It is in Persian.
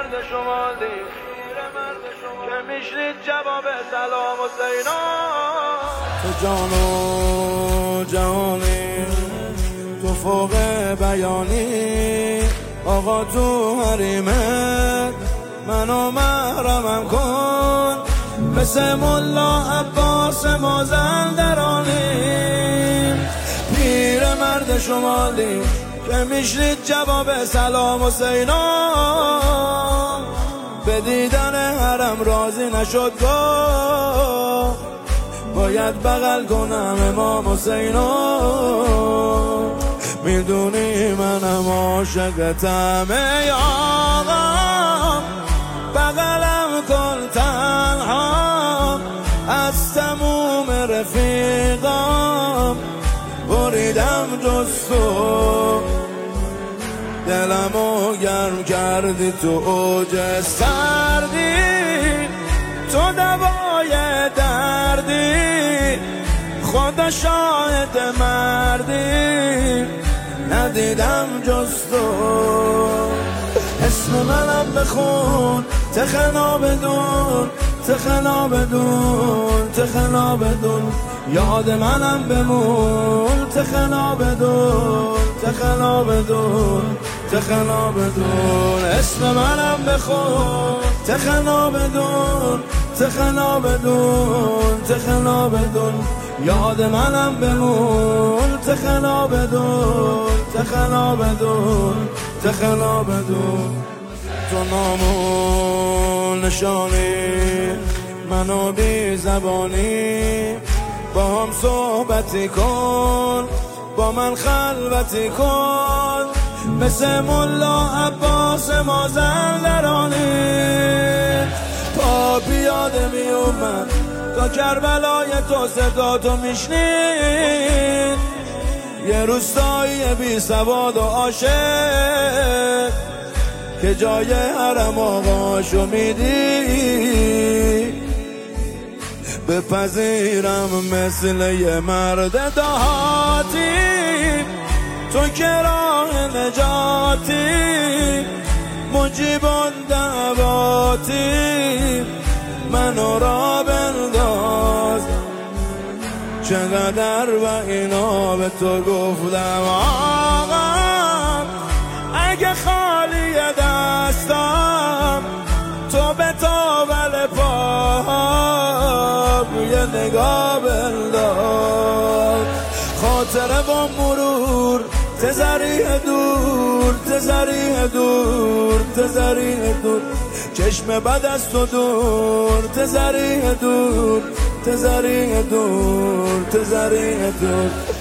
مرد شمالی که میشنید جواب سلام حسینا. تو جان و جهانی، تو فوق بیانی، آقا تو حریمت منو محرمم کن. مثل ملا عباس مازندرانی، پیر مرد شمالی که میشنید جواب سلام حسینا. به دیدن حرم راضی نشد گفت باید بغل کنم امام حسینا. میدونی منم عاشقتم ای آقا، بغلم کن تنها، از تموم رفیقام بریدم جز تو. دلمو گرم کردی تو اوج سردی، تو دوای دردی، خدا شاهد مردی ندیدم جز تو. اسم منم بخون تخنا بدون، تخنا بدون، تخنا بدون، یاد منم بمون تخنا بدون، تخنا بدون، تخنا بدون. اسم منم بخون تخنا بدون، تخنا بدون، تخنا بدون، یاد منم بمون تخنا بدون، تخنا بدون، تخنا بدون. تو نامون نشانی منو بی زبانی، با هم صحبتی کن، با من خلوتی کن. مثل ملا عباس مازندرانی، پا پیاده می اومد تا کربلای تو صدا تو میشنید. یه روستایی بی سواد و عاشق که جای حرم آقاشو میدی. بپذیرم مثل یه مرد دهاتی، تو که راه نجاتی، مجیبان دعواتی، منو را بنداز. چقدر و اینا به تو گفتم آقا، اگه خالی دستم تو به تاول پام یه نگاه بنداز. خاطره با مرور تزریه دور، تزریه دور، تزریه دور، چشم بد از تو دور، تزریه دور، تزریه دور، تزریه دور.